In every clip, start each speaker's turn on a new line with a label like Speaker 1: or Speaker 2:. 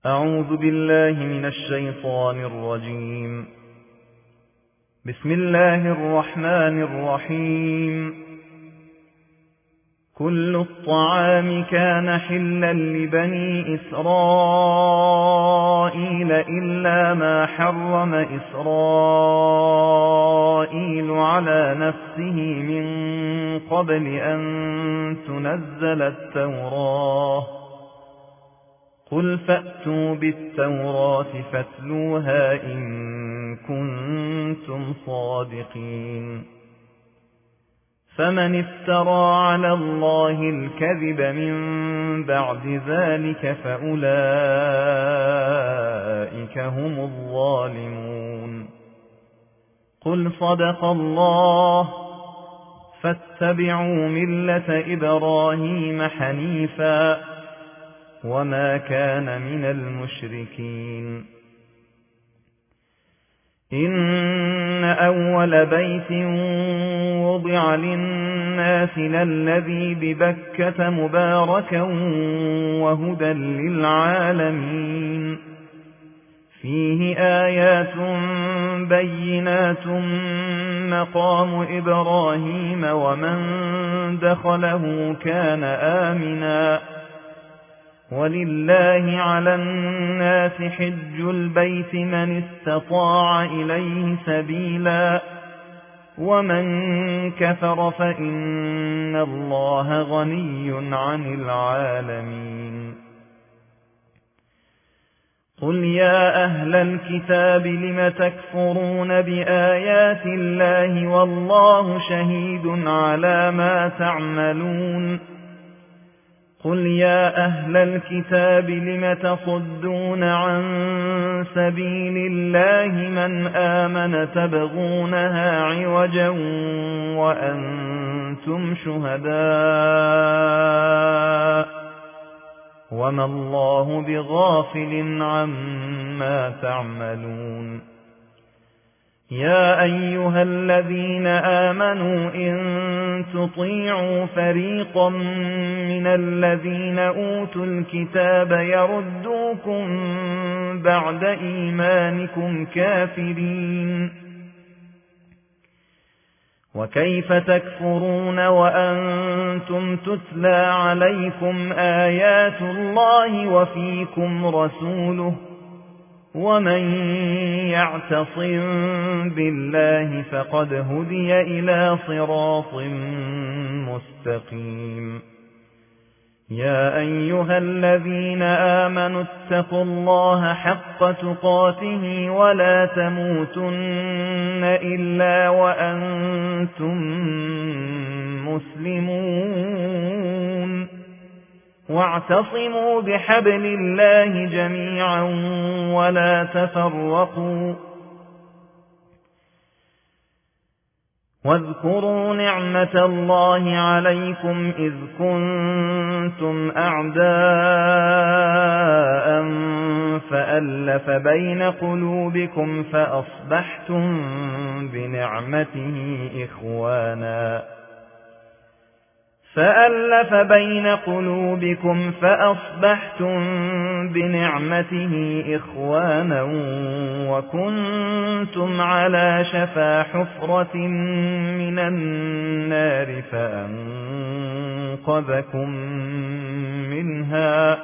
Speaker 1: أعوذ بالله من الشيطان الرجيم. بسم الله الرحمن الرحيم. كل الطعام كان حلا لبني إسرائيل إلا ما حرم إسرائيل على نفسه من قبل أن تنزل التوراة. قل فأتوا بالتوراة فاتلوها إن كنتم صادقين. فمن افترى على الله الكذب من بعد ذلك فأولئك هم الظالمون. قل صدق الله فاتبعوا ملة إبراهيم حنيفا وما كان من المشركين. إن أول بيت وضع للناس للذي ببكة مباركا وهدى للعالمين. فيه آيات بينات مقام إبراهيم ومن دخله كان آمنا. ولله على الناس حج البيت من استطاع إليه سبيلا ومن كفر فإن الله غني عن العالمين. قل يا أهل الكتاب لم تكفرون بآيات الله والله شهيد على ما تعملون. قل يا أهل الكتاب لم تصدون عن سبيل الله من آمن تبغونها عوجا وأنتم شهداء وما الله بغافل عما تعملون. يا أيها الذين آمنوا إن تطيعوا فريقا من الذين أوتوا الكتاب يردوكم بعد إيمانكم كافرين. وكيف تكفرون وأنتم تتلى عليكم آيات الله وفيكم رسوله ومن يعتصم بالله فقد هدي إلى صراط مستقيم. يا أيها الذين آمنوا اتقوا الله حق تقاته ولا تموتن إلا وأنتم مسلمون. واعتصموا بحبل الله جميعا ولا تفرقوا. واذكروا نعمة الله عليكم إذ كنتم أعداء فألف بين قلوبكم فأصبحتم بنعمته إخوانا وكنتم على شفا حفرة من النار فأنقذكم منها.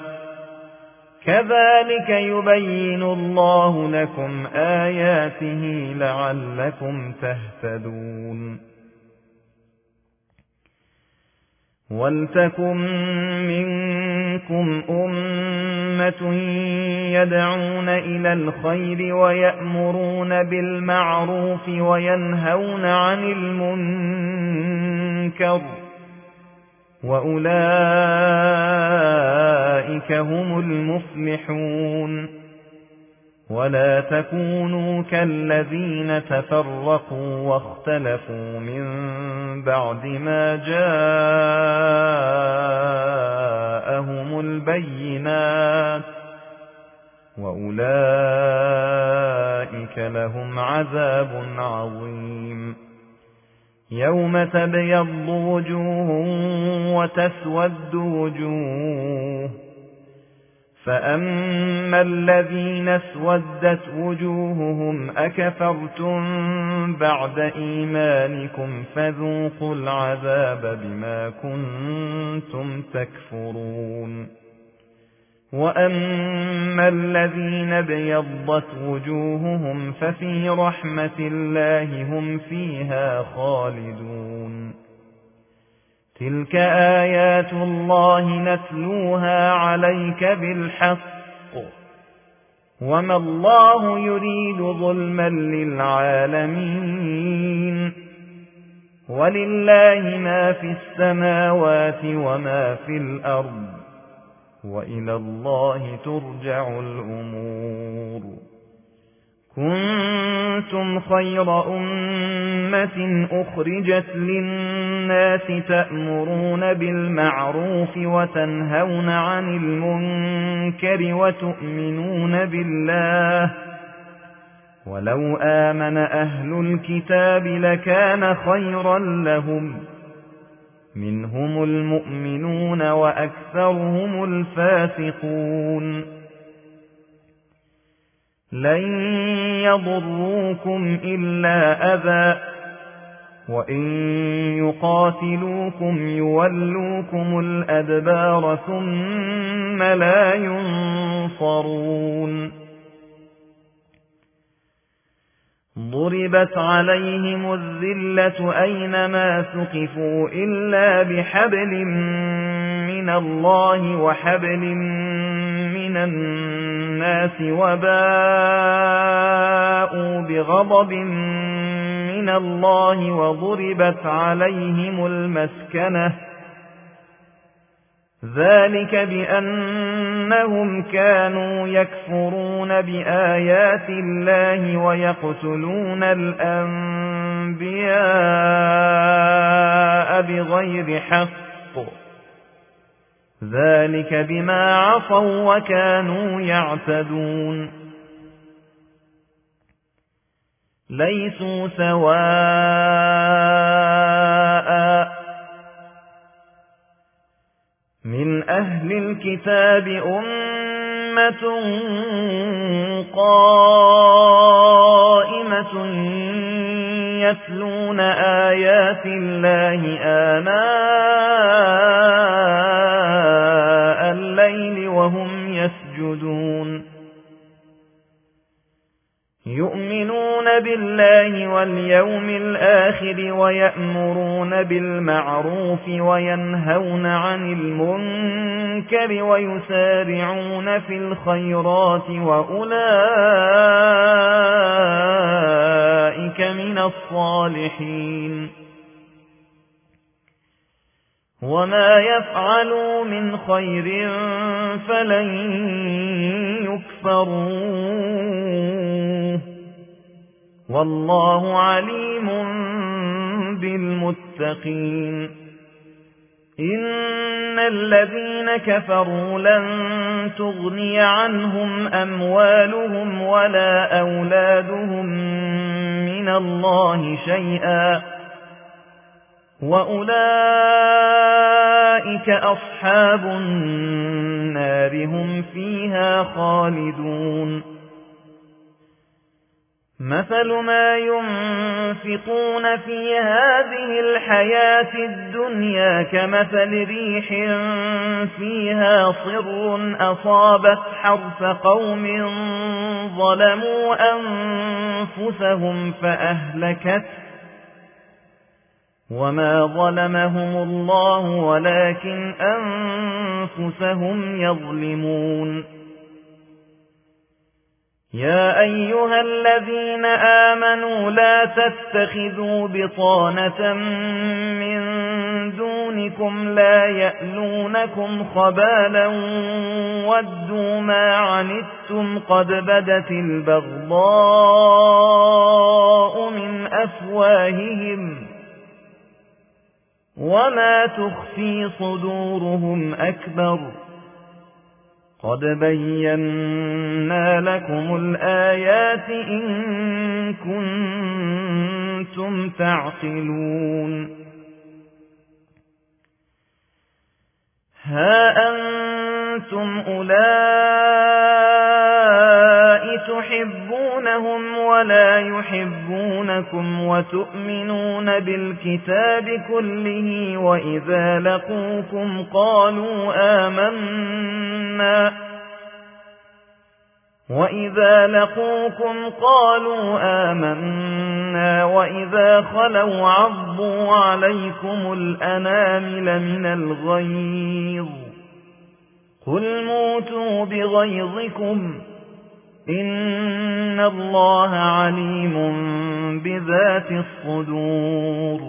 Speaker 1: كذلك يبين الله لكم آياته لعلكم تهتدون. ولتكن منكم أمة يدعون إلى الخير ويأمرون بالمعروف وينهون عن المنكر وأولئك هم المفلحون. ولا تكونوا كالذين تفرقوا واختلفوا من بعد ما جاءهم البينات وأولئك لهم عذاب عظيم. يوم تبيض وجوه وتسود وجوه فأما الذين اسودت وجوههم أكفرتم بعد إيمانكم فذوقوا العذاب بما كنتم تكفرون وأما الذين ابيضت وجوههم ففي رحمة الله هم فيها خالدون تلك آيات الله نتلوها عليك بالحق وما الله يريد ظلما للعالمين ولله ما في السماوات وما في الأرض وإلى الله ترجع الأمور كنتم خير أمة أخرجت للناس تأمرون بالمعروف وتنهون عن المنكر وتؤمنون بالله ولو آمن أهل الكتاب لكان خيرا لهم منهم المؤمنون وأكثرهم الفاسقون لن يضروكم إلا أذى وإن يقاتلوكم يولوكم الأدبار ثم لا ينصرون ضربت عليهم الذلة أينما ثقفوا إلا بحبل من الله وحبل من الناس وباءوا بغضب من الله وضربت عليهم المسكنة ذلك بأنهم كانوا يكفرون بآيات الله ويقتلون الأنبياء بغير حق ذلك بما عصوا وكانوا يعتدون ليسوا سواء من أهل الكتاب أمة قائمة يتلون آيات الله آناء الليل وهم يسجدون يؤمنون بالله واليوم الآخر ويأمرون بالمعروف وينهون عن المنكر ويسارعون في الخيرات وأولئك من الصالحين وما يفعلوا من خير فلن يكفروه والله عليم بالمتقين إن الذين كفروا لن تغني عنهم أموالهم ولا أولادهم من الله شيئا وأولئك أصحاب النار هم فيها خالدون مثل ما ينفقون في هذه الحياة الدنيا كمثل ريح فيها صر أصابت حرث قوم ظلموا أنفسهم فأهلكت وما ظلمهم الله ولكن أنفسهم يظلمون يا أيها الذين آمنوا لا تتخذوا بطانة من دونكم لا يألونكم خبالا ودوا ما عنتم قد بدت البغضاء من أفواههم وما تخفي صدورهم أكبر قد بينا لكم الآيات إن كنتم تعقلون ها أنتم أولئك ولا يحبونكم وتؤمنون بالكتاب كله وإذا لقوكم قالوا آمنا وإذا خلوا عضوا عليكم الأنامل من الغيظ قل موتوا بغيظكم إن الله عليم بذات الصدور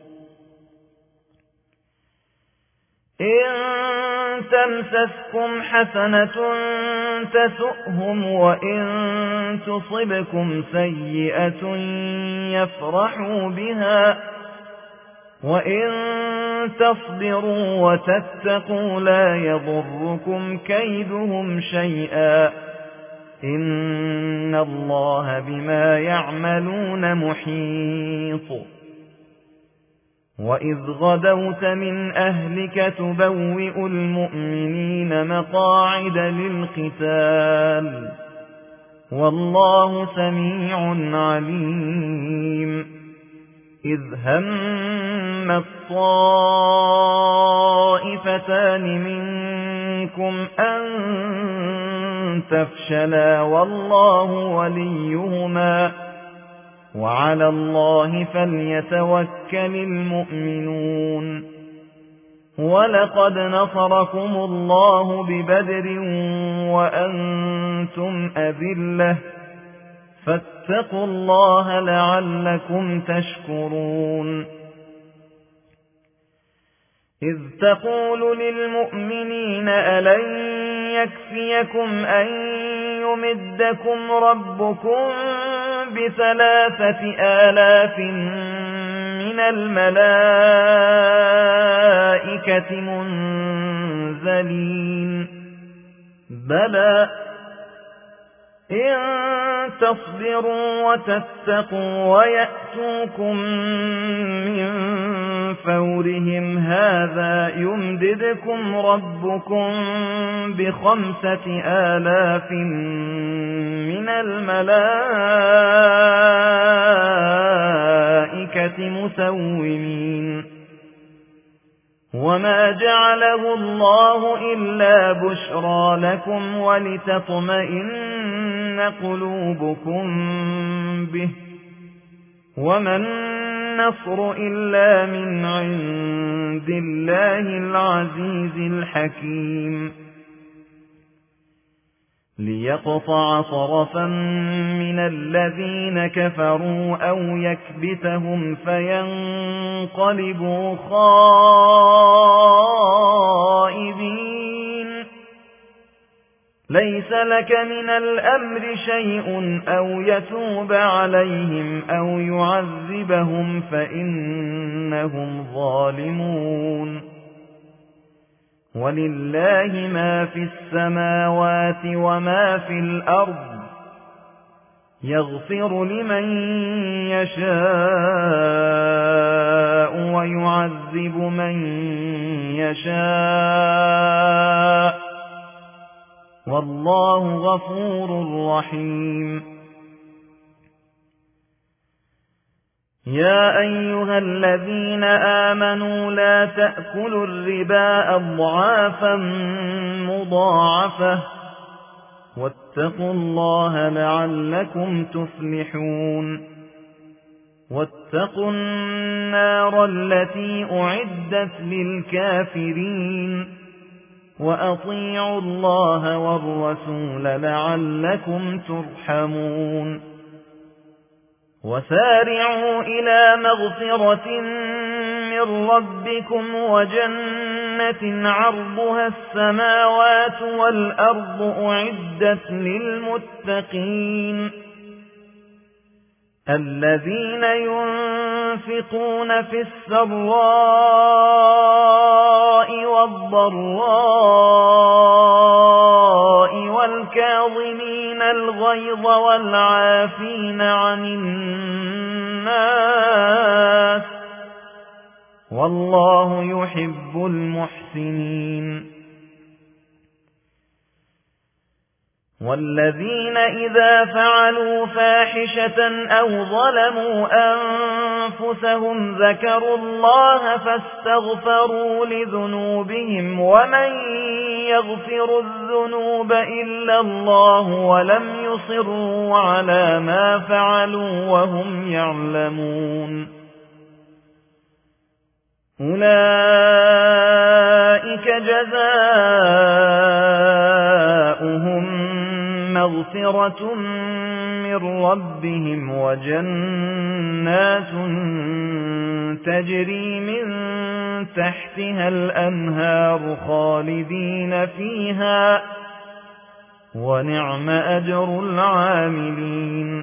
Speaker 1: إن تمسسكم حسنة تسؤهم وإن تصبكم سيئة يفرحوا بها وإن تصبروا وتتقوا لا يضركم كيدهم شيئا إن الله بما يعملون محيط وإذ غدوت من أهلك تبوئ المؤمنين مقاعد للقتال والله سميع عليم إذ هم الطائفتان منكم أن تفشلا والله وليهما وعلى الله فليتوكل المؤمنون ولقد نصركم الله ببدر وأنتم أذلة فاتقوا الله لعلكم تشكرون إذ تقول للمؤمنين ألن يكفيكم أن يمدكم ربكم ب3,000 من الملائكة منزلين بلى إن تصبروا وتتقوا ويأتوكم من فورهم هذا يمددكم ربكم ب5,000 من الملائكة مسومين وما جعله الله إلا بشرى لكم ولتطمئن قلوبكم به وما النصر إلا من عند الله العزيز الحكيم ليقطع طرفا من الذين كفروا أو يكبتهم فينقلبوا خائبين ليس لك من الأمر شيء أو يتوب عليهم أو يعذبهم فإنهم ظالمون ولله ما في السماوات وما في الأرض يغفر لمن يشاء ويعذب من يشاء والله غفور رحيم يا أيها الذين آمنوا لا تأكلوا الربا أضعافا مضاعفة واتقوا الله لعلكم تفلحون واتقوا النار التي أعدت للكافرين وأطيعوا الله والرسول لعلكم ترحمون وسارعوا إلى مغفرة من ربكم وجنة عرضها السماوات والأرض أعدت للمتقين الذين ينفقون في السراء والضراء والكاظمين الغيظ والعافين عن الناس والله يحب المحسنين والذين إذا فعلوا فاحشة أو ظلموا أنفسهم ذكروا الله فاستغفروا لذنوبهم ومن يغفر الذنوب إلا الله ولم يصروا على ما فعلوا وهم يعلمون أولئك جزاؤهم مغفرة من ربهم وجنات تجري من تحتها الأنهار خالدين فيها ونعم أجر العاملين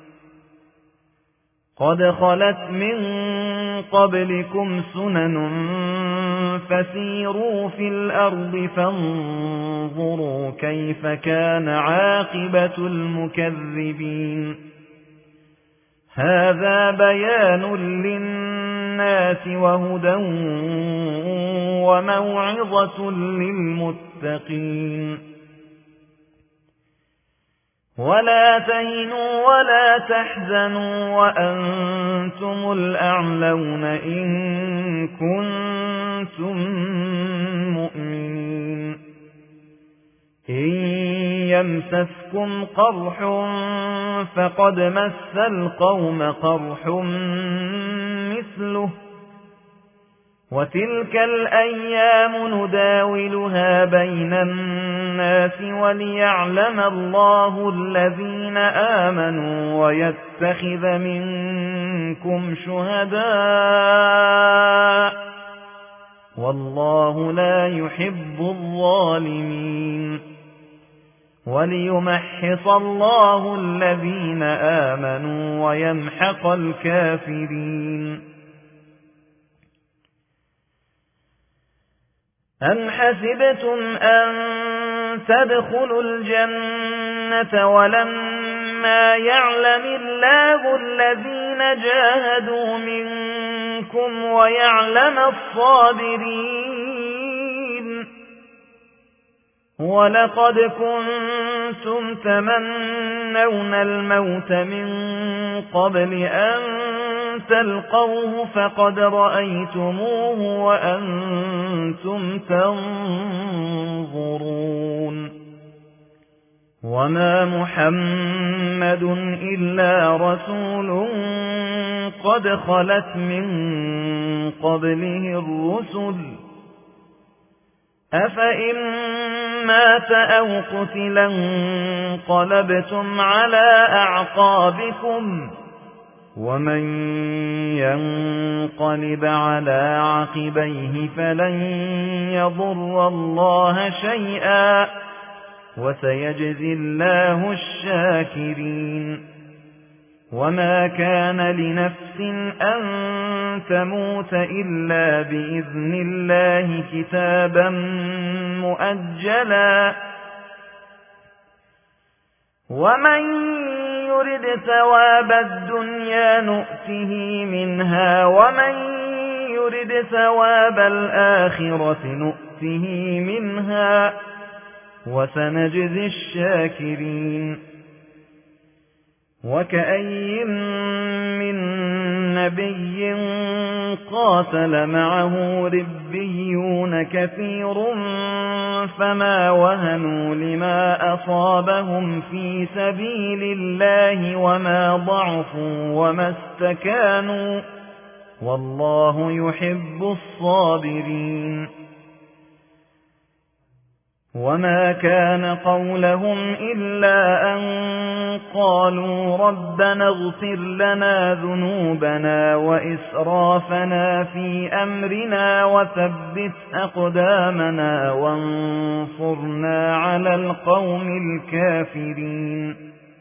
Speaker 1: قد خلت من قبلكم سنن فسيروا في الأرض فانظروا كيف كان عاقبة المكذبين هذا بيان للناس وهدى وموعظة للمتقين ولا تهنوا ولا تحزنوا وأنتم الأعلون إن كنتم مؤمنين إن يمسسكم قرح فقد مس القوم قرح مثله وتلك الأيام نداولها بين الناس وليعلم الله الذين آمنوا ويتخذ منكم شهداء والله لا يحب الظالمين وليمحص الله الذين آمنوا ويمحق الكافرين أم حسبتم أن تدخلوا الجنة ولما يعلم الله الذين جاهدوا منكم ويعلم الصابرين ولقد كنتم تمنون الموت من قبل أن تلقوه فقد رأيتموه وأنتم تنظرون وما محمد إلا رسول قد خلت من قبله الرسل أفإن مات أو قتلا انقلبتم على أعقابكم ومن ينقلب على عقبيه فلن يضر الله شيئا وسيجزي الله الشاكرين وما كان لنفس أن تموت إلا بإذن الله كتابا مؤجلا ومن يرد ثواب الدنيا نؤته منها ومن يرد ثواب الآخرة نؤته منها وسنجزي الشاكرين وكأي من نبي قاتل معه ربيون كثير فما وهنوا لما أصابهم في سبيل الله وما ضعفوا وما استكانوا والله يحب الصابرين وما كان قولهم إلا أن قالوا ربنا اغفر لنا ذنوبنا وإسرافنا في أمرنا وثبت أقدامنا وانصرنا على القوم الكافرين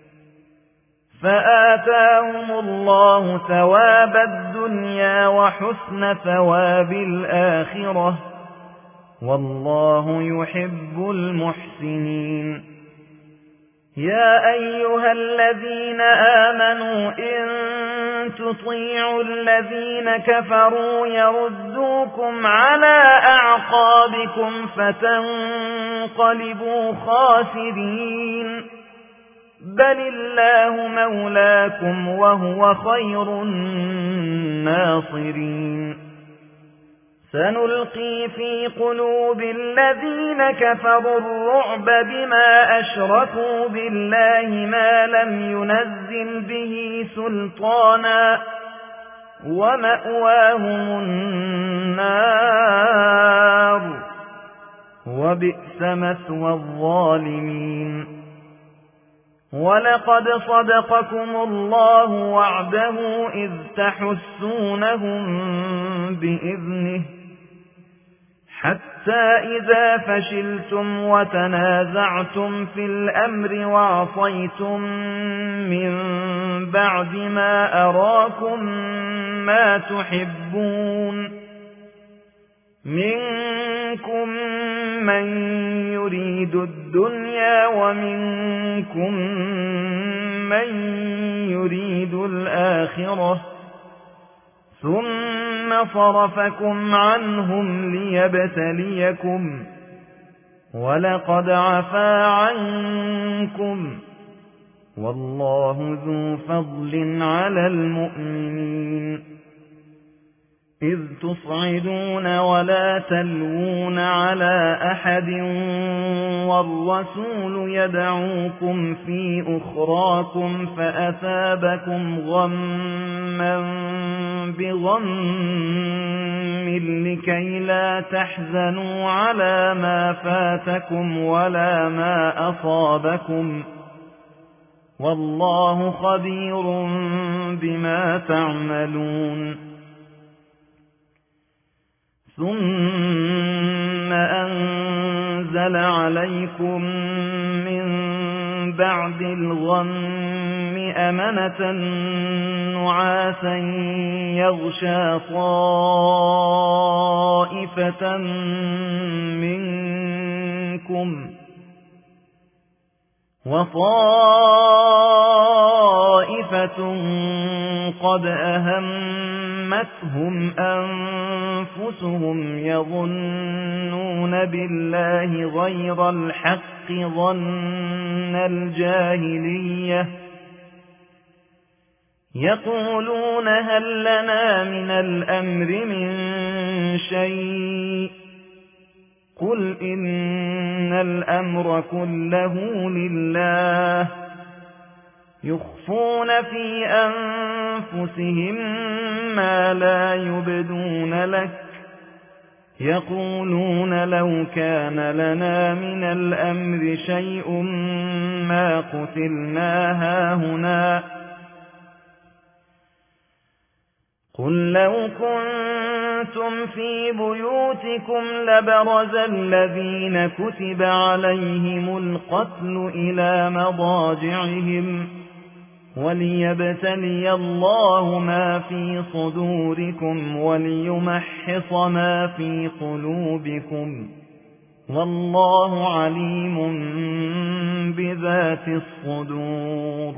Speaker 1: فآتاهم الله ثواب الدنيا وحسن ثواب الآخرة والله يحب المحسنين يا أيها الذين آمنوا إن تطيعوا الذين كفروا يردوكم على أعقابكم فتنقلبوا خاسرين بل الله مولاكم وهو خير الناصرين سنلقي في قلوب الذين كفروا الرعب بما أشركوا بالله ما لم ينزل به سلطانا ومأواهم النار وبئس مثوى الظالمين ولقد صدقكم الله وعده إذ تحسونهم بإذنه حتى إذا فشلتم وتنازعتم في الأمر وعصيتم من بعد ما أراكم ما تحبون منكم من يريد الدنيا ومنكم من يريد الآخرة ثم صرفكم عنهم ليبتليكم ولقد عفا عنكم والله ذو فضل على المؤمنين إذ تصعدون ولا تلوون على أحد والرسول يدعوكم في أخراكم فأثابكم غما بغم لكي لا تحزنوا على ما فاتكم ولا ما أصابكم والله خبير بما تعملون ثم أنزل عليكم من بعد الغم أمنة نعاسا يغشى طائفة منكم وطائفة قد أهمتهم أنفسهم يظنون بالله غير الحق ظن الجاهلية يقولون هل لنا من الأمر من شيء قل إن الأمر كله لله يخفون في أنفسهم ما لا يبدون لك يقولون لو كان لنا من الأمر شيء ما قتلنا هاهنا قل لو كنتم في بيوتكم لبرز الذين كتب عليهم القتل إلى مضاجعهم وليبتلي الله ما في صدوركم وليمحص ما في قلوبكم والله عليم بذات الصدور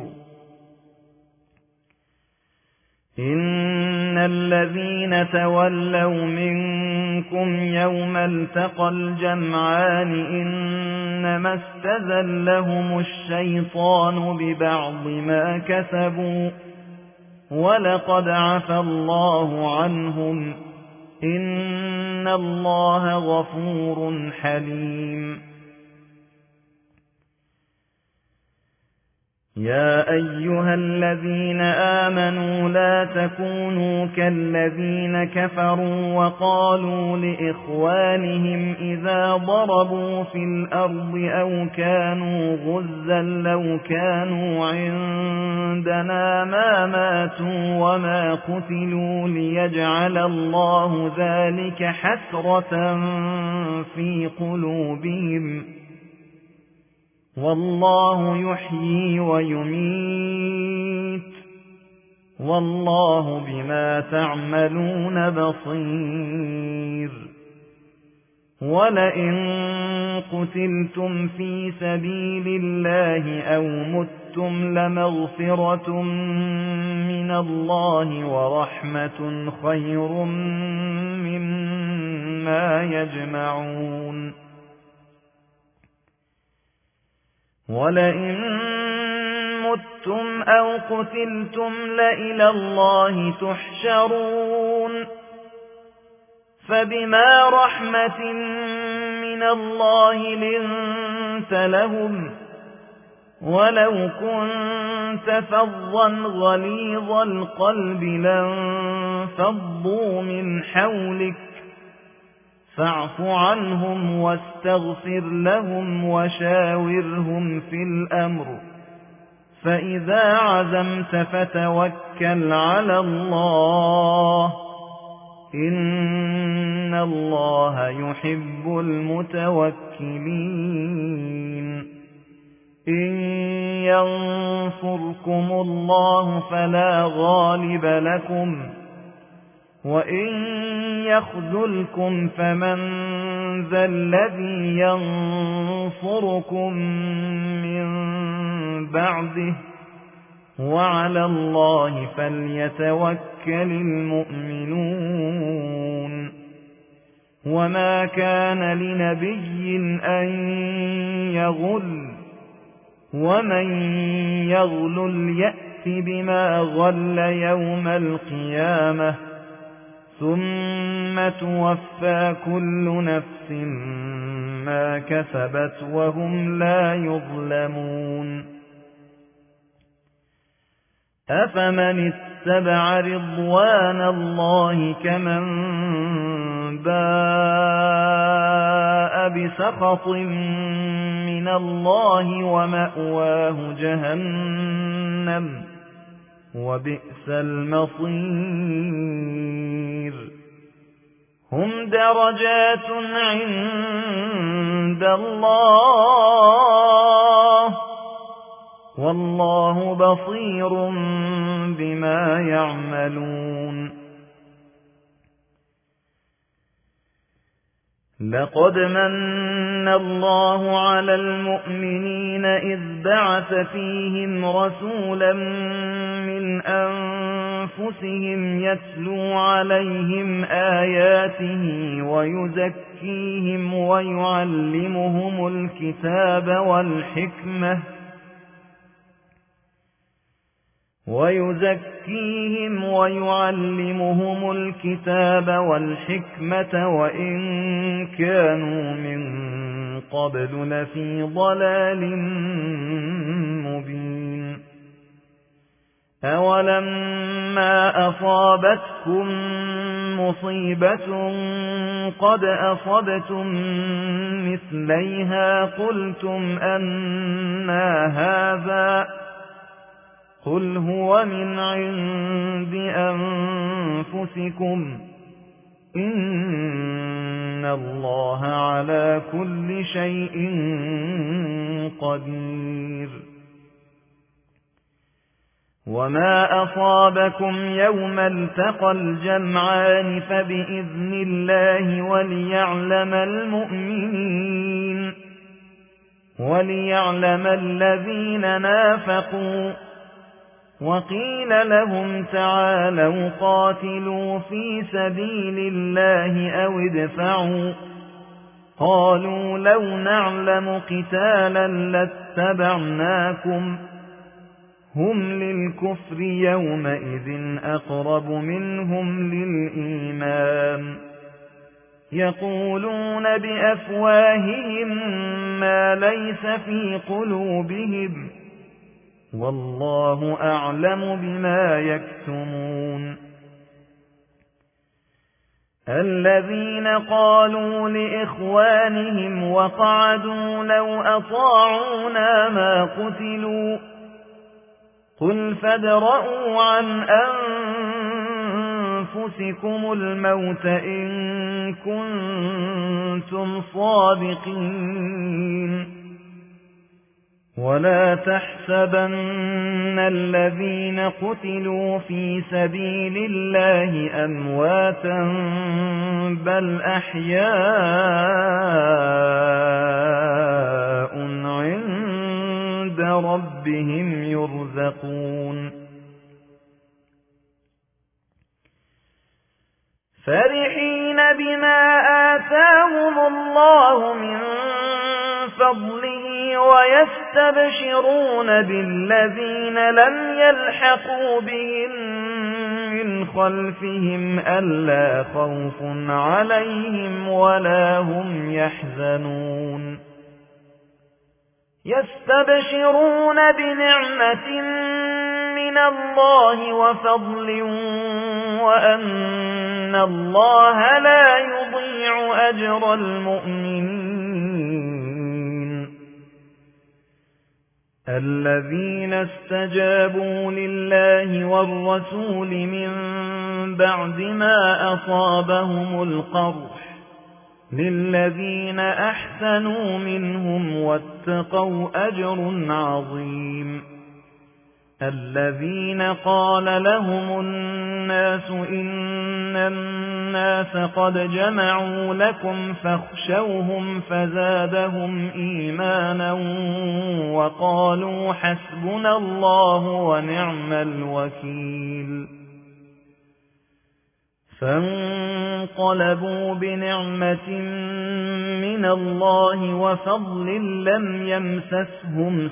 Speaker 1: إن الذين تولوا منكم يوم التقى الجمعان إنما استزلهم الشيطان ببعض ما كسبوا ولقد عفا الله عنهم إن الله غفور حليم يا أيها الذين آمنوا لا تكونوا كالذين كفروا وقالوا لإخوانهم إذا ضربوا في الأرض أو كانوا غزا لو كانوا عندنا ما ماتوا وما قتلوا ليجعل الله ذلك حسرة في قلوبهم والله يحيي ويميت والله بما تعملون بصير وَلَئِن قُتِلْتُمْ فِي سَبِيلِ اللَّهِ أَوْ مُتُّمْ لَمَغْفِرَةٌ مِنَ اللَّهِ وَرَحْمَةٌ خَيْرٌ مِّمَّا يَجْمَعُونَ وَلَئِن مُتُّمْ أَوْ قُتِلْتُمْ لَإِلَى اللَّهِ تُحْشَرُونَ فَبِمَا رَحْمَةٍ مِّنَ اللَّهِ لِنتَ لَهُمْ وَلَوْ كُنتَ فَظًّا غَلِيظَ الْقَلْبِ لَانفَضُّوا مِنْ حَوْلِكَ فَاعْفُ عَنْهُمْ وَاسْتَغْفِرْ لَهُمْ وَشَاوِرْهُمْ فِي الْأَمْرِ فَإِذَا عَزَمْتَ فَتَوَكَّلْ عَلَى اللَّهِ إِنَّ اللَّهَ يُحِبُّ الْمُتَوَكِّلِينَ إِن يَنصُرْكُمُ اللَّهُ فَلَا غَالِبَ لَكُمْ وَإِن يَخْذُلْكُمْ فَمَن ذَا الَّذِي يَنصُرُكُم مِّن بَعْدِهِ وَعَلَى اللَّهِ فَلْيَتَوَكَّلِ الْمُؤْمِنُونَ وَمَا كَانَ لِنَبِيٍّ أَن يَغُلَّ وَمَن يَغْلُلْ يَأْتِ بِمَا غَلَّ يَوْمَ الْقِيَامَةِ ثُمَّ تُوَفَّى كُلُّ نَفْسٍ مَا كَسَبَتْ وَهُمْ لَا يُظْلَمُونَ أَفَمَنِ اتَّبَعَ رِضْوَانَ اللَّهِ كَمَن بَاءَ بِسَخَطٍ مِّنَ اللَّهِ وَمَأْوَاهُ جَهَنَّمُ وَبِئْسَ الْمَصِيرُ هُمْ دَرَجَاتٌ عِندَ اللَّهِ وَاللَّهُ بَصِيرٌ بِمَا يَعْمَلُونَ لَقَدْ مَنَّ اللَّهُ عَلَى الْمُؤْمِنِينَ إِذْ بَعَثَ فِيهِمْ رَسُولًا مِّنْ أَنفُسِهِمْ يَتْلُو عَلَيْهِمْ آيَاتِهِ وَيُزَكِّيهِمْ وَيُعَلِّمُهُمُ الْكِتَابَ وَالْحِكْمَةَ وَإِن كَانُوا مِن قَبْلُ لَفِي ضَلَالٍ مُّبِينٍ أَوَلَمَّا أَصَابَتْكُم مُّصِيبَةٌ قَدْ أَصَبْتُم مِّثْلَيْهَا قُلْتُمْ أَنَّىٰ هَٰذَا قُلْ هُوَ مِنْ عِندِ أَنفُسِكُمْ إِنَّ اللَّهَ عَلَى كُلِّ شَيْءٍ قَدِيرٌ وَمَا أَصَابَكُمْ يَوْمَ الْتَقَى الْجَمْعَانِ فَبِإِذْنِ اللَّهِ وَلِيَعْلَمَ الْمُؤْمِنِينَ وَلِيَعْلَمَ الَّذِينَ نَافَقُوا وَقِيلَ لَهُمْ تَعَالَوْا قَاتِلُوا فِي سَبِيلِ اللَّهِ أَوِ ادْفَعُوا قَالُوا لَوْ نَعْلَمُ قِتَالًا لَاتَّبَعْنَاكُمْ هُمْ لِلْكُفْرِ يَوْمَئِذٍ أَقْرَبُ مِنْهُمْ لِلْإِيمَانِ يَقُولُونَ بِأَفْوَاهِهِمْ مَا لَيْسَ فِي قُلُوبِهِمْ وَاللَّهُ أَعْلَمُ بِمَا يَكْتُمُونَ الَّذِينَ قَالُوا لِإِخْوَانِهِمْ وَقَعَدُوا لَوْ أَطَاعُونَا مَا قُتِلُوا قُلْ فَادْرَءُوا عَنْ أَنفُسِكُمُ الْمَوْتَ إِن كُنتُمْ صَادِقِينَ ولا تحسبن الذين قتلوا في سبيل الله أمواتا بل أحياء عند ربهم يرزقون فرحين بما آتاهم الله من فضله ويستبشرون بالذين لم يلحقوا بهم من خلفهم ألا خوف عليهم ولا هم يحزنون يستبشرون بنعمة من الله وفضل وأن الله لا يضيع أجر المؤمنين الذين استجابوا لله والرسول من بعد ما أصابهم القرح للذين أحسنوا منهم واتقوا أجر عظيم الذين قال لهم الناس إن الناس قد جمعوا لكم فاخشوهم فزادهم إيمانا وقالوا حسبنا الله ونعم الوكيل فانقلبوا بنعمة من الله وفضل لم يمسسهم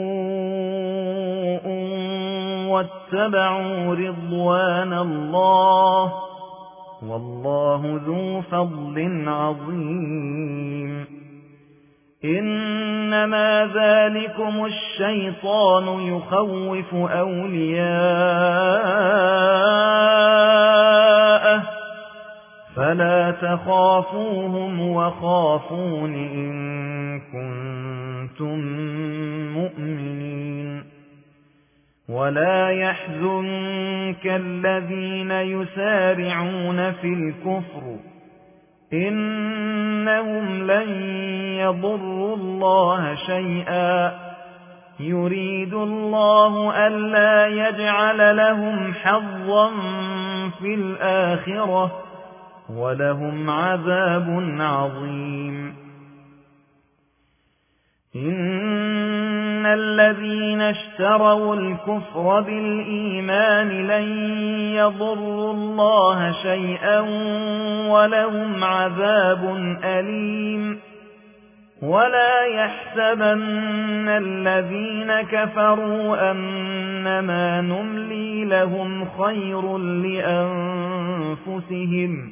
Speaker 1: سوء واتبعوا رضوان الله والله ذو فضل عظيم إنما ذلكم الشيطان يخوف أولياءه فلا تخافوهم وخافون إن كنتم مؤمنين ولا يحزنك الذين يسارعون في الكفر إنهم لن يضروا الله شيئا يريد الله ألا يجعل لهم حظا في الآخرة ولهم عذاب عظيم إن الذين اشتروا الكفر بالإيمان لن يضروا الله شيئا ولهم عذاب أليم ولا يحسبن الذين كفروا أنما نملي لهم خير لأنفسهم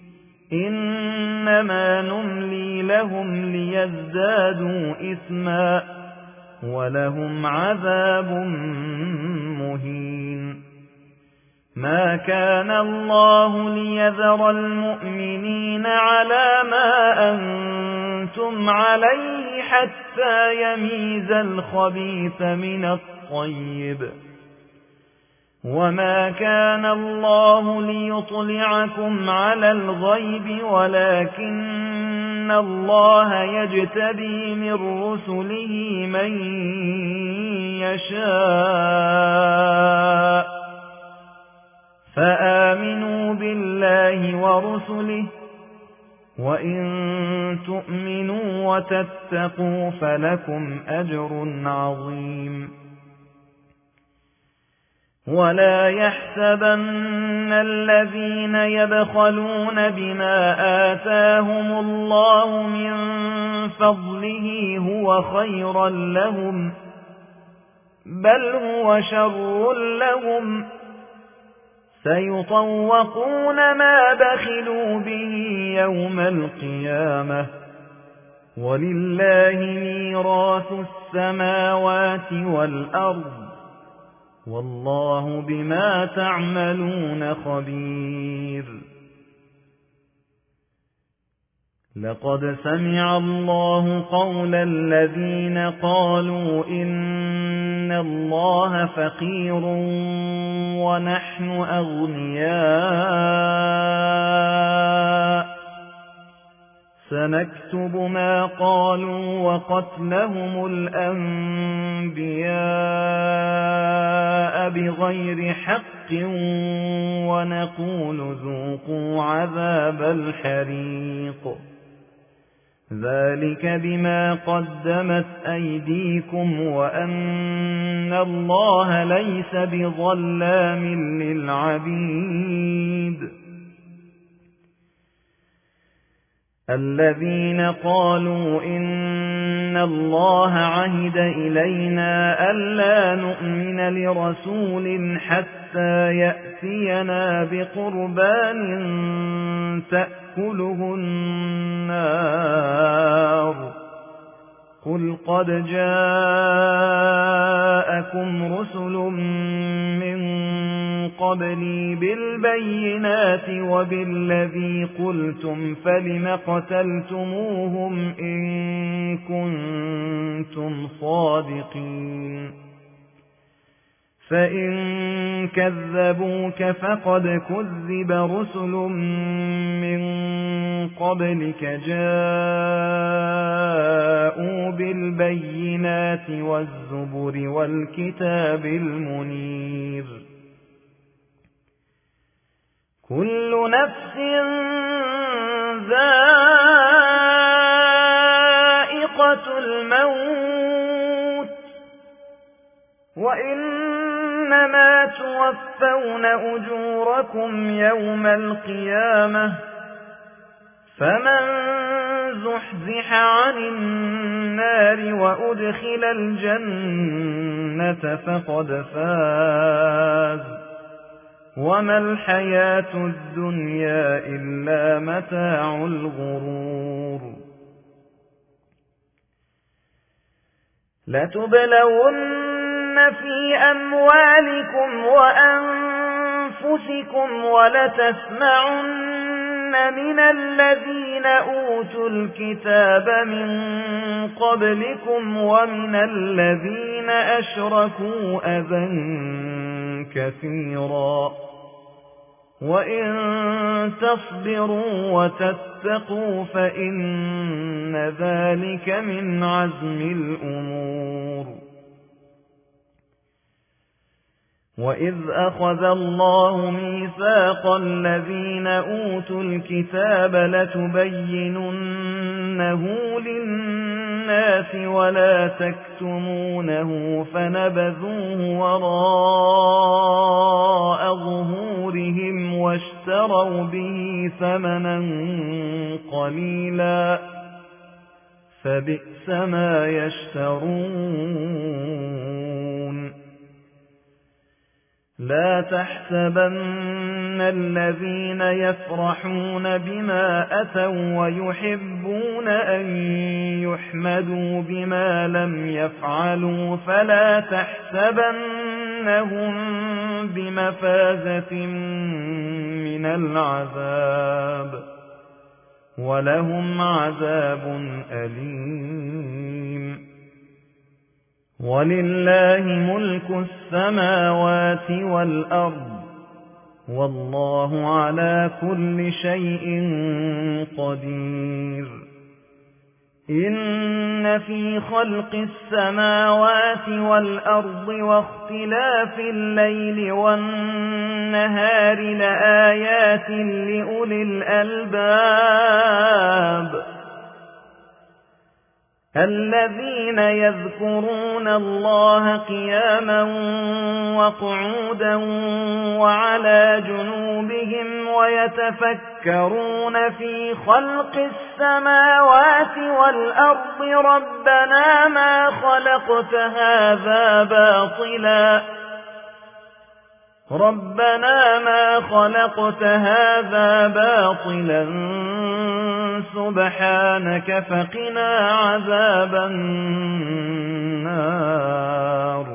Speaker 1: إنما نملي لهم ليزدادوا إثما ولهم عذاب مهين ما كان الله ليذر المؤمنين على ما أنتم عليه حتى يميز الخبيث من الطيب وما كان الله ليطلعكم على الغيب ولكن الله يجتبي من رسله من يشاء فآمنوا بالله ورسله وإن تؤمنوا وتتقوا فلكم أجر عظيم ولا يحسبن الذين يبخلون بما آتاهم الله من فضله هو خيرا لهم بل هو شر لهم سيطوقون ما بخلوا به يوم القيامة ولله ميراث السماوات والأرض والله بما تعملون خبير لقد سمع الله قول الذين قالوا إن الله فقير ونحن أغنياء سنكتب ما قالوا وقتلهم الأنبياء بغير حق ونقول ذوقوا عذاب الحريق ذلك بما قدمت أيديكم وأن الله ليس بظلام للعبيد الذين قالوا إن الله عهد إلينا ألا نؤمن لرسول حتى يأتينا بقربان تأكله النار قل قد جاءكم رسل من قبلي بالبينات وبالذي قلتم فلم قتلتموهم إن كنتم صادقين فإن كذبوك فقد كذب رسل من قبلك جاءوا بالبينات والزبر والكتاب المنير كل نفس ذائقة الموت وإنما توفون أجوركم يوم القيامة فمن زحزح عن النار وأدخل الجنة فقد فاز وما الحياة الدنيا إلا متاع الغرور لتبلون في أموالكم وأنفسكم ولتسمعن من الذين أوتوا الكتاب من قبلكم ومن الذين أشركوا أذى كثيرا وإن تصبروا وتتقوا فإن ذلك من عزم الأمور وإذ أخذ الله ميثاق الذين أوتوا الكتاب لتبيننه للناس ولا تكتمونه فنبذوه وراء ظهورهم واشتروا به ثمنا قليلا فبئس ما يشترون لا تحسبن الذين يفرحون بما أتوا ويحبون أن يحمدوا بما لم يفعلوا فلا تحسبنهم بمفازة من العذاب ولهم عذاب أليم ولله ملك السماوات والأرض والله على كل شيء قدير إن في خلق السماوات والأرض واختلاف الليل والنهار لآيات لأولي الألباب الذين يذكرون الله قياما وقعودا وعلى جنوبهم ويتفكرون في خلق السماوات والأرض ربنا ما خلقت هذا باطلا سبحانك فقنا عذاب النار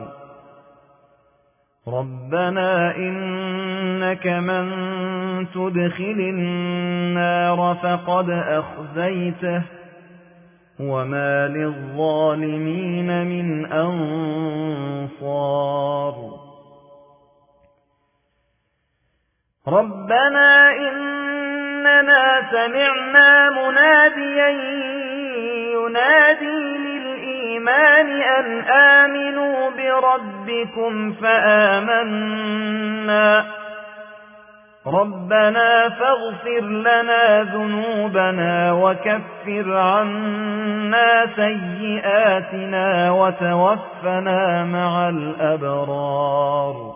Speaker 1: ربنا إنك من تدخل النار فقد أخزيته وما للظالمين من أنصار ربنا إننا سمعنا مناديا ينادي للإيمان أن آمنوا بربكم فآمنا ربنا فاغفر لنا ذنوبنا وكفر عنا سيئاتنا وتوفنا مع الأبرار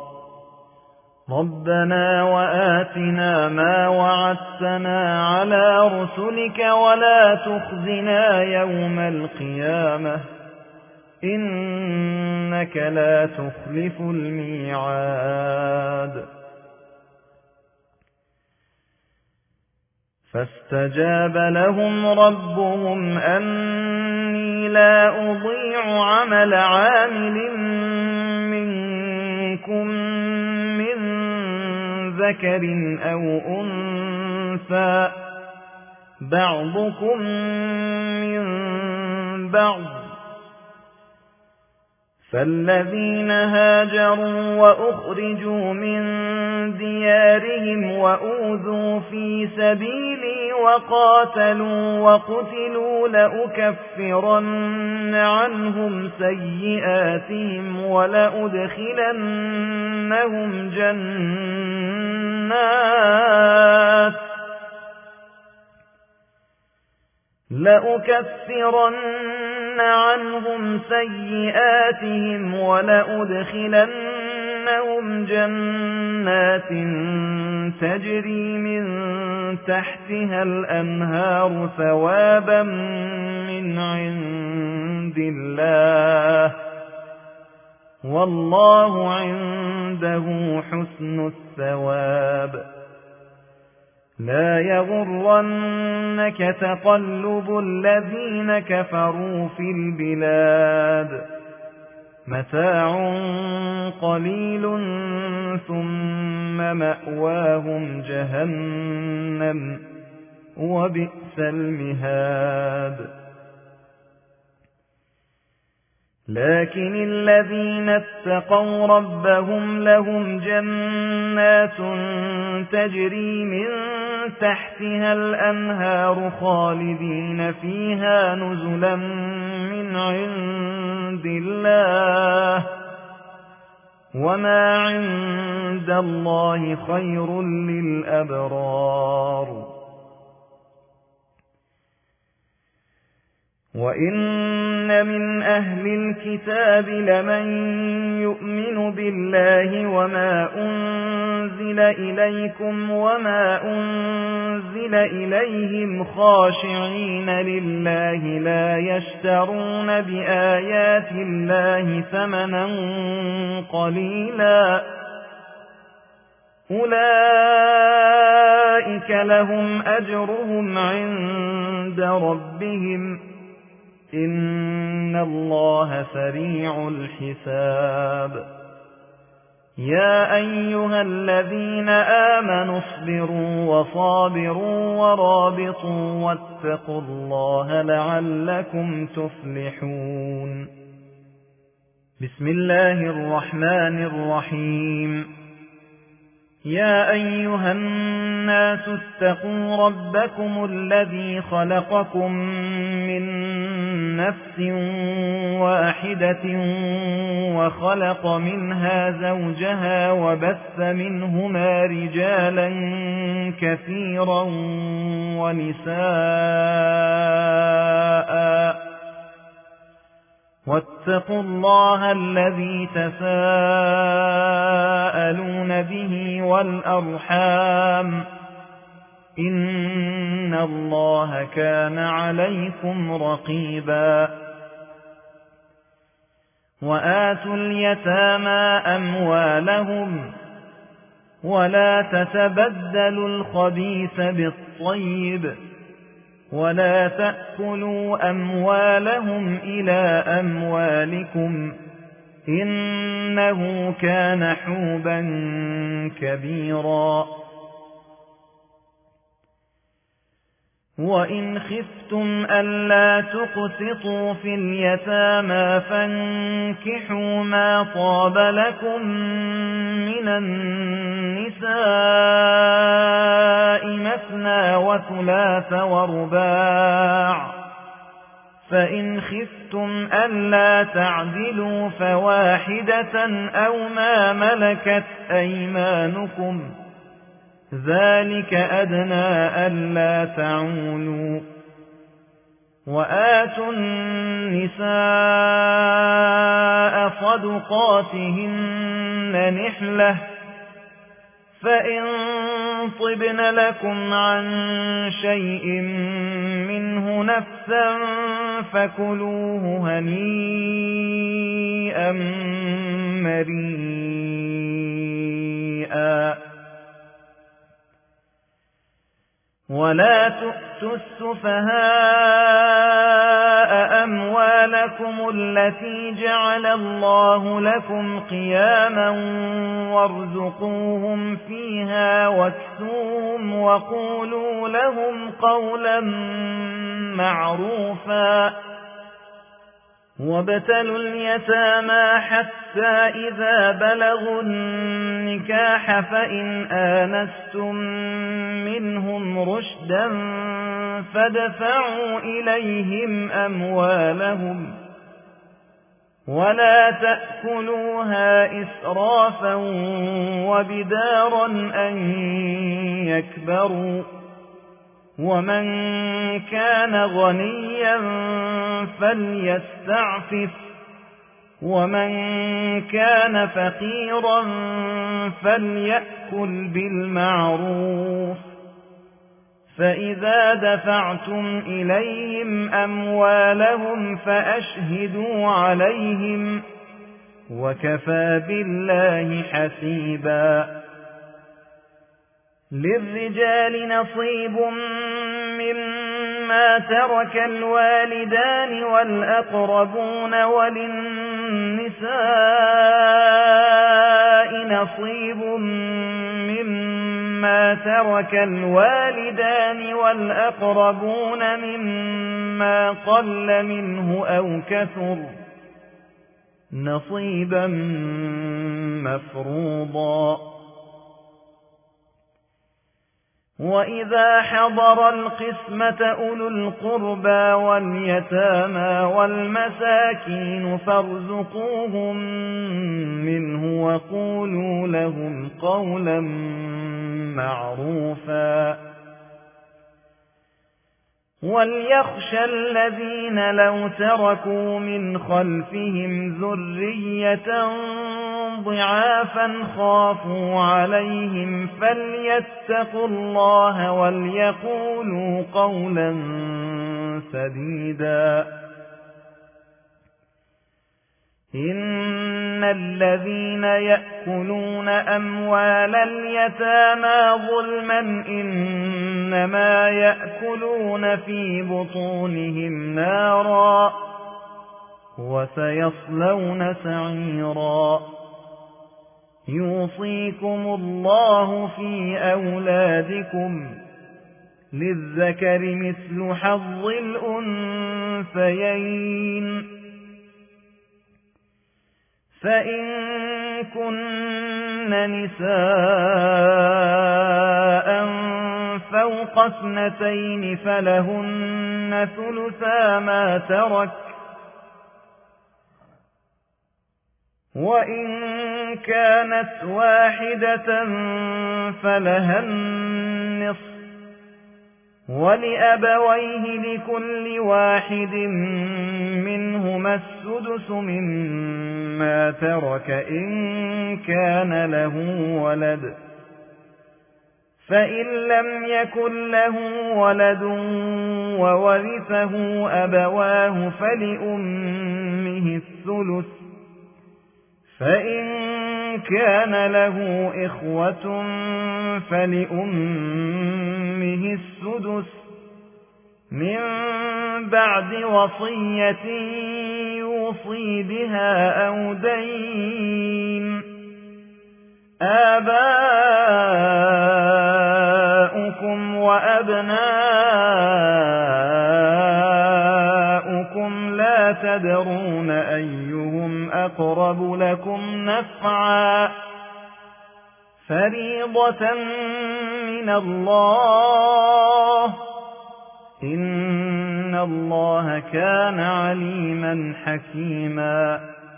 Speaker 1: ربنا وآتنا ما وعدتنا على رسلك ولا تخزنا يوم القيامة إنك لا تخلف الميعاد فاستجاب لهم ربهم أني لا أضيع عمل عامل منكم من ذكر أو أنثى بعضكم من بعض فالذين هاجروا وأخرجوا من ديارهم وأوذوا في سبيلي وقاتلوا وقتلوا لأكفرن عنهم سيئاتهم ولأدخلنهم جنات تجري من تحتها الأنهار ثوابا من عند الله والله عنده حسن الثواب لا يغرنك تقلب الذين كفروا في البلاد متاع قليل ثم مأواهم جهنم وبئس المهاد لكن الذين اتقوا ربهم لهم جنات تجري من تحتها الأنهار خالدين فيها نزلا من عند الله وما عند الله خير للأبرار وإن من أهل الكتاب لمن يؤمن بالله وما أنزل إليكم وما أنزل إليهم خاشعين لله لا يشترون بآيات الله ثمنا قليلا أولئك لهم أجرهم عند ربهم إن الله سريع الحساب يا أيها الذين آمنوا اصبروا وصابروا ورابطوا واتقوا الله لعلكم تفلحون بسم الله الرحمن الرحيم يا أيها الناس اتقوا ربكم الذي خلقكم من نفس واحدة وخلق منها زوجها وبث منهما رجالا كثيرا ونساء واتقوا الله الذي تساءلون به والأرحام إن الله كان عليكم رقيبا وآتوا اليتامى أموالهم ولا تتبدلوا الخبيث بالطيب ولا تأكلوا أموالهم إلى أموالكم إنه كان حوبا كبيرا وَإِنْ خِفْتُمْ أَلَّا تُقْسِطُوا فِي الْيَتَامَى فَانكِحُوا مَا طَابَ لَكُم مِّنَ النِّسَاءِ مَثْنَىٰ وَثُلَاثَ وَرُبَاعَ، فَإِنْ خِفْتُمْ أَلَّا تَعْدِلُوا فَوَاحِدَةً أَوْ مَا مَلَكَتْ أَيْمَانُكُمْ، ذَلِكَ أَدْنَىٰ أَلَّا تَعُولُوا. وَآتُوا النِّسَاءَ صَدُقَاتِهِنَّ نِحْلَةً، فَإِن طِبْنَ لَكُمْ عَن شَيْءٍ مِّنْهُ نَفْسًا فَكُلُوهُ هَنِيئًا مَّرِيئًا. وَلَا تُؤْتُوا السُّفَهَاءَ أَمْوَالَكُمُ الَّتِي جَعَلَ اللَّهُ لَكُمْ قِيَامًا وَارْزُقُوهُمْ فِيهَا وَاكْسُوهُمْ وَقُولُوا لَهُمْ قَوْلًا مَّعْرُوفًا. وَابْتَلُوا الْيَتَامَى حَتَّىٰ إِذَا بَلَغُوا النِّكَاحَ فَإِنْ آنَسْتُم مِّنْهُمْ رُشْدًا فَادْفَعُوا إِلَيْهِمْ أَمْوَالَهُمْ وَلَا تَأْكُلُوهَا إِسْرَافًا وَبِدَارًا أَن يَكْبَرُوا، وَمَن كَانَ غَنِيًّا فَلْيَسْتَعْفِفْ، وَمَن كَانَ فَقِيرًا فَلْيَأْكُلْ بِالْمَعْرُوفِ. فَإِذَا دَفَعْتُمْ إِلَيْهِمْ أَمْوَالَهُمْ فَأَشْهِدُوا عَلَيْهِمْ، وَكَفَى بِاللَّهِ حَسِيبًا. لِلرِّجَالِ نَصِيبٌ مِّمَّا تَرَكَ الْوَالِدَانِ وَالْأَقْرَبُونَ، وَلِلنِّسَاءِ نَصِيبٌ مِّمَّا تَرَكَ الْوَالِدَانِ وَالْأَقْرَبُونَ مِمَّا قَلَّ مِنْهُ أَوْ كَثُرَ، نَصِيبًا مَّفْرُوضًا. وَإِذَا حَضَرَ الْقِسْمَةَ أُولُو الْقُرْبَى وَالْيَتَامَى وَالْمَسَاكِينُ فَارْزُقُوهُم مِّنْهُ وَقُولُوا لَهُمْ قَوْلًا مَّعْرُوفًا. وَلْيَخْشَ الَّذِينَ لَوْ تَرَكُوا مِنْ خَلْفِهِمْ ذُرِّيَّةً ضِعَافًا خَافُوا عَلَيْهِمْ فَلْيَتَّقُوا اللَّهَ وَلْيَقُولُوا قَوْلًا سَدِيدًا. إِنَّ الَّذِينَ يَأْكُلُونَ أَمْوَالَ الْيَتَامَى ظُلْمًا إِنَّمَا يَأْكُلُونَ فِي بُطُونِهِمْ نَارًا وَسَيَصْلَوْنَ سَعِيرًا. يُوصِيكُمُ اللَّهُ فِي أَوْلَادِكُمْ، لِلذَّكَرِ مِثْلُ حَظِّ الْأُنثَيَيْنِ، فَإِن كُنَّ نِسَاءً فَوْقَ اثْنَتَيْنِ فَلَهُنَّ ثُلُثَا مَا تَرَكَ، وَإِن كَانَتْ وَاحِدَةً فَلَهَا النِّصْفُ، وَلِأَبَوَيْهِ لِكُلِّ واحد مِّنْهُمَا السُّدُسُ مِمَّا تَرَكَ إِن كَانَ لَهُ وَلَدٌ، فَإِن لَّمْ يَكُن لَّهُ وَلَدٌ وَوَرِثَهُ أَبَوَاهُ فَلِأُمِّهِ الثُّلُثُ، فَإِن كَانَ لَهُ إِخْوَةٌ فَلِأُمِّهِ السُّدُسُ مِن بَعْدِ وَصِيَّةٍ يُوصِي بِهَا أَوْ دَيْنٍ. آبَاؤُكُمْ وَأَبْنَاؤُكُمْ أيهم أقرب لكم نفعا فريضة من الله إن الله كان عليما حكيما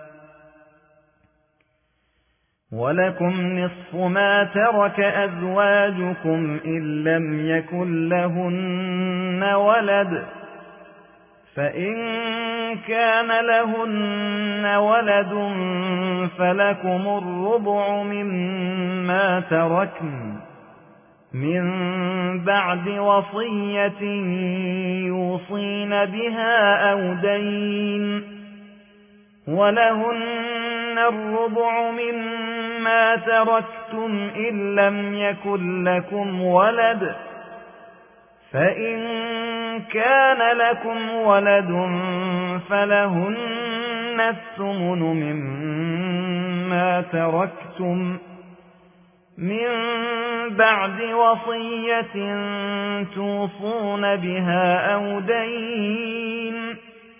Speaker 1: ولكم نصف ما ترك أزواجكم إن لم يكن لهن ولد فإن كان لهن ولد فلكم الربع مما تركن من بعد وصية يوصين بها أو دين ولهن الربع مما تركتم إن لم يكن لكم ولد فإن كان لكم ولد فلهن الثمن مما تركتم من بعد وصية توصون بها أو دين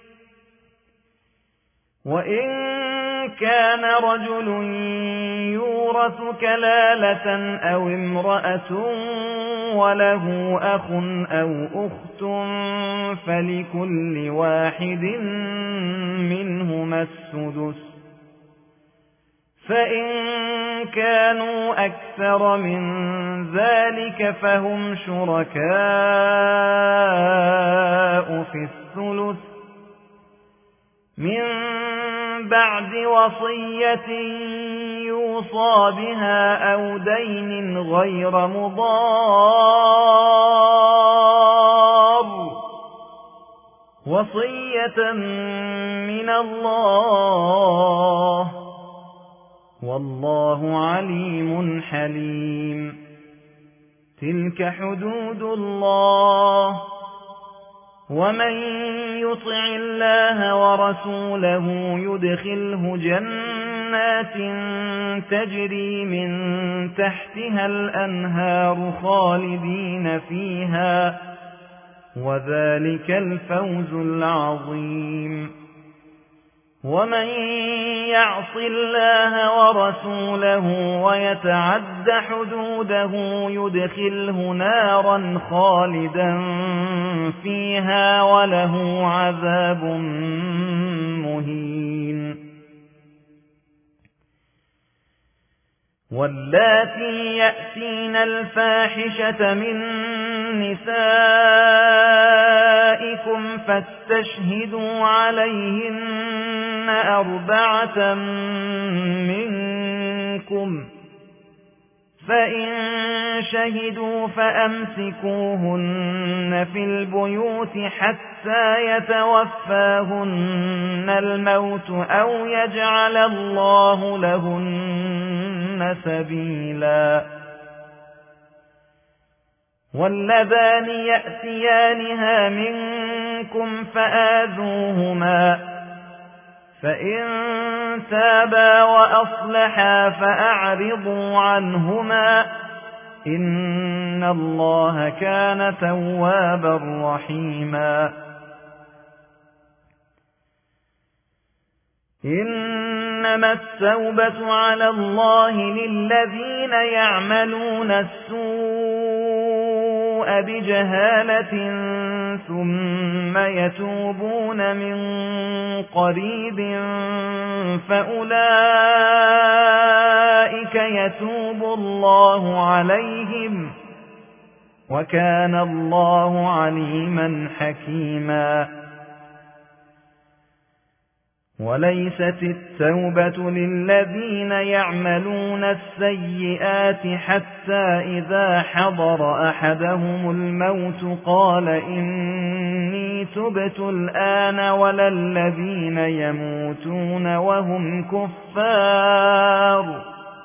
Speaker 1: وإن كان رجل يورث كلالة أو امرأة وله أخ أو أخت فلكل واحد منهما السدس فإن كانوا أكثر من ذلك فهم شركاء في الثلث من بعد وصية يوصى بها أو دين غير مضار وصية من الله والله عليم حليم تلك حدود الله ومن يطع الله ورسوله يدخله جنات تجري من تحتها الأنهار خالدين فيها وذلك الفوز العظيم ومن يعص الله ورسوله ويتعد حدوده يدخله نارا خالدا فيها وله عذاب مهين واللاتي يأتين الفاحشة من نسائكم فاستشهدوا عليهن 4 منكم فإن شهدوا فأمسكوهن في البيوت حتى يتوفاهن الموت أو يجعل الله لهن سبيلا واللذان يأتيانها منكم فآذوهما فإن تابا وأصلحا فأعرضوا عنهما إن الله كان توابا رحيما إنما التوبة على الله للذين يعملون السوء بجهالة ثم يتوبون من قريب فأولئك يتوب الله عليهم وكان الله عليما حكيما وليست التوبة للذين يعملون السيئات حتى إذا حضر أحدهم الموت قال إني تبت الآن ولا الذين يموتون وهم كفار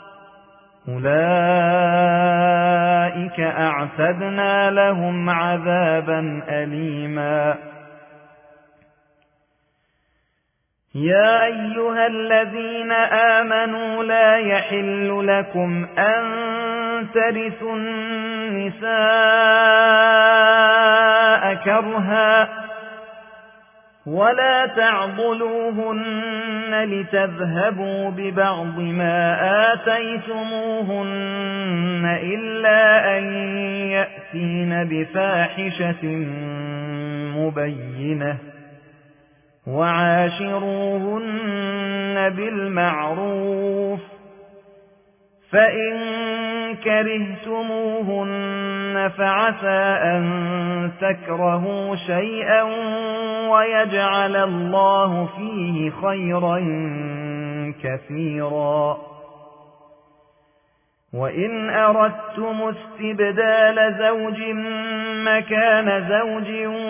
Speaker 1: أولئك أعتدنا لهم عذابا أليما يا أيها الذين آمنوا لا يحل لكم أن ترثوا النساء كرها ولا تعضلوهن لتذهبوا ببعض ما آتيتموهن إلا أن يأتين بفاحشة مبينة وعاشروهن بالمعروف فإن كرهتموهن فعسى أن تكرهوا شيئا ويجعل الله فيه خيرا كثيرا وإن أردتم استبدال زوج مكان زوج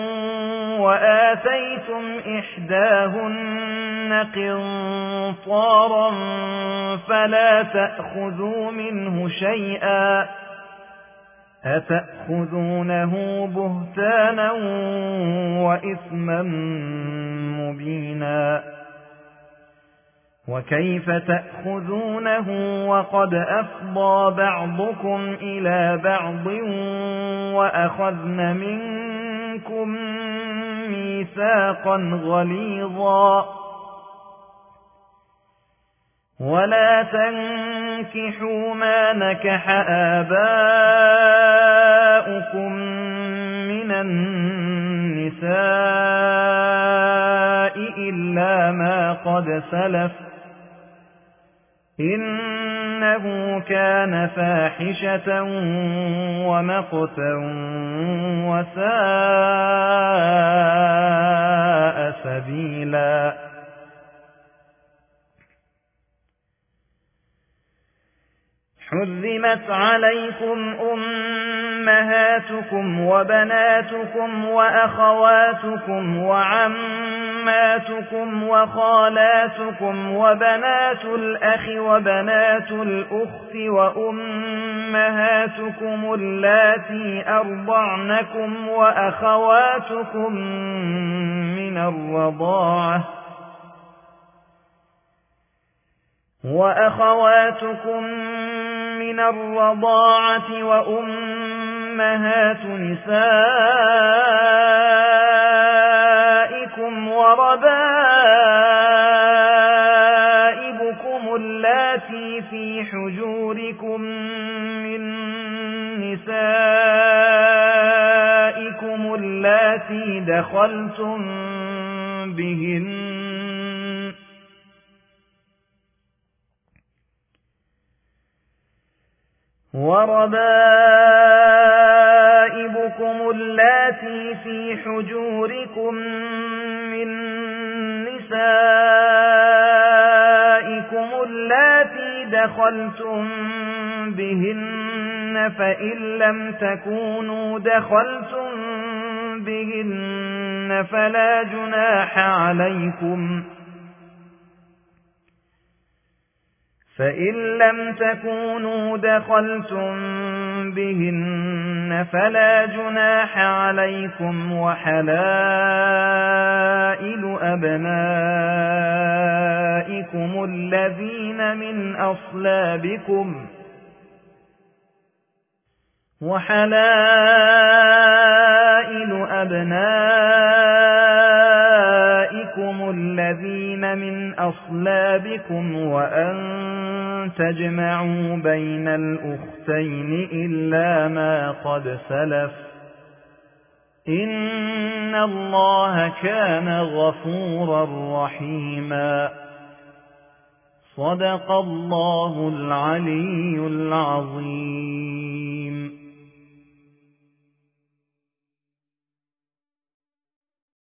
Speaker 1: وآتيتم إحداهن قنطارا فلا تأخذوا منه شيئا أتأخذونه بهتانا وإثما مبينا وكيف تأخذونه وقد أفضى بعضكم إلى بعض وأخذن منكم ميثاقا غليظا ولا تنكحوا ما نكح آباؤكم من النساء إلا ما قد سلف إنه كان فاحشة ومقتا وساء سبيلا حرمت عليكم أمهاتكم وبناتكم وأخواتكم وعماتكم وخالاتكم وبنات الأخ وبنات الأخت وأمهاتكم اللاتي أرضعنكم وأخواتكم من الرضاعة وأمهات نسائكم وربائبكم اللاتي في حجوركم من نسائكم اللاتي دخلتم بهن وربائبكم اللاتي في حجوركم من نسائكم اللاتي دخلتم بهن فإن لم تكونوا دخلتم بهن فلا جناح عليكم فإن لم تكونوا دخلتم بهن فلا جناح عليكم وحلائل أبنائكم الذين من أصلابكم وأن تجمعوا بين الأختين إلا ما قد سلف إن الله كان غفورا رحيما صدق الله العلي العظيم.